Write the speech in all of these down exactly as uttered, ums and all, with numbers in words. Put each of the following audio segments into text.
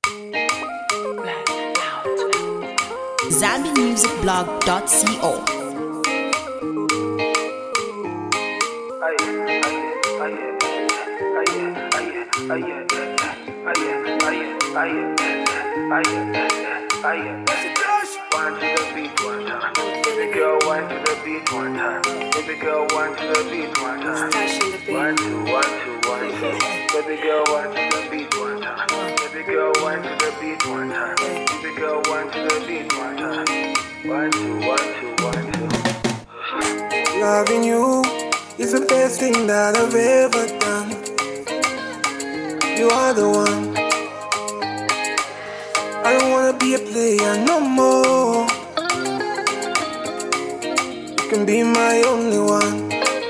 zambi music blog dot co. One to the beat one time. Baby girl, one to the beat one time. Baby girl, one to the beat one time. One two, one two, one two. Baby girl, one to the beat one time. Baby girl, one to the beat one time. Baby girl, one to the beat one time. One two, one two, one two. Loving you is the best thing that I've ever done. You are the one. I don't wanna be a player no more. You can be my only one.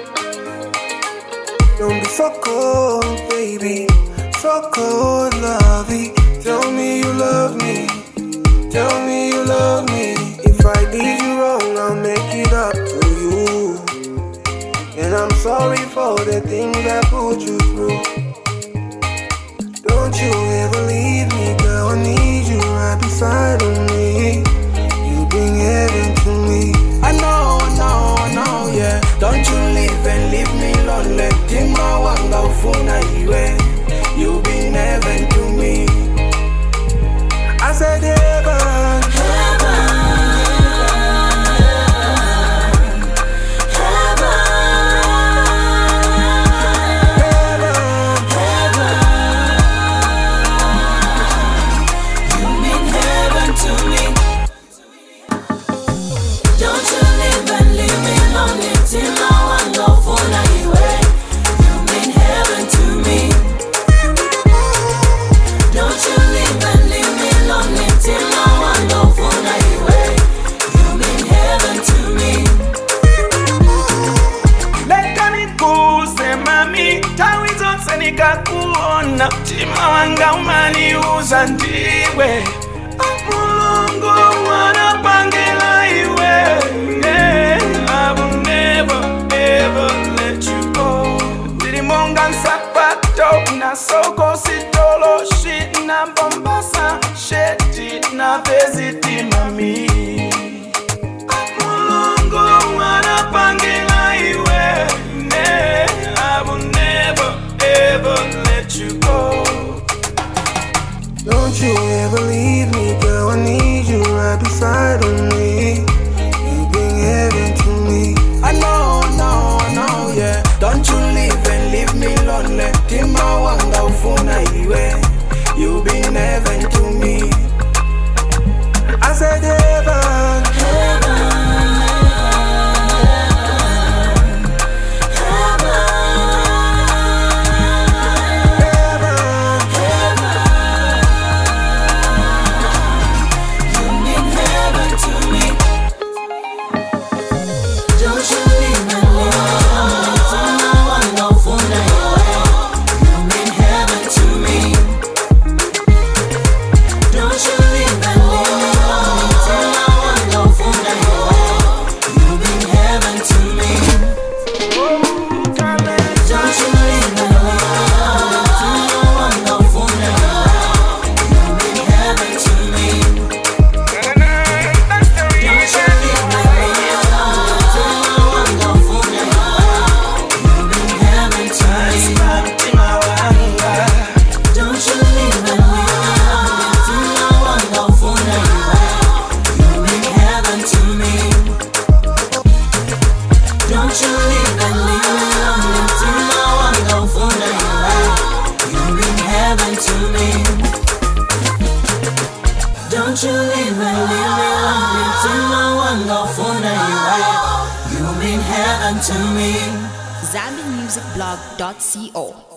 Don't be so cold, baby. So cold, lovey. Tell me you love me. Tell me you love me. If I did you wrong, I'll make it up to you. And I'm sorry for the things I put you through. Don't you ever leave me, girl, I need you right beside of me. You bring heaven to me. I know, I know, I know, yeah. Don't you leave and leave me lonely. Tima wanga ufuna iwe. You bring heaven to me. I said heaven, heaven. Nikakuona mtima wanga umaniuza ndiwe Mulungu wanapangela iwe yeah. I will never ever let you go. Dilimonga nsapato na soko sitolo shit na bombasa shit na veziti mami Mulungu wanapangela iwe yeah. I will never ever let you go. Don't you ever leave me, girl, I need you right beside of me. You bring heaven to me. I know, I know, I know, yeah. Don't you leave and leave me lonely. Tima wanga ufuna iwe. You bring heaven to me. I said heaven, heaven. Don't you leave and leave me lonely till no one go for you. You mean heaven to me. zambi music blog dot co.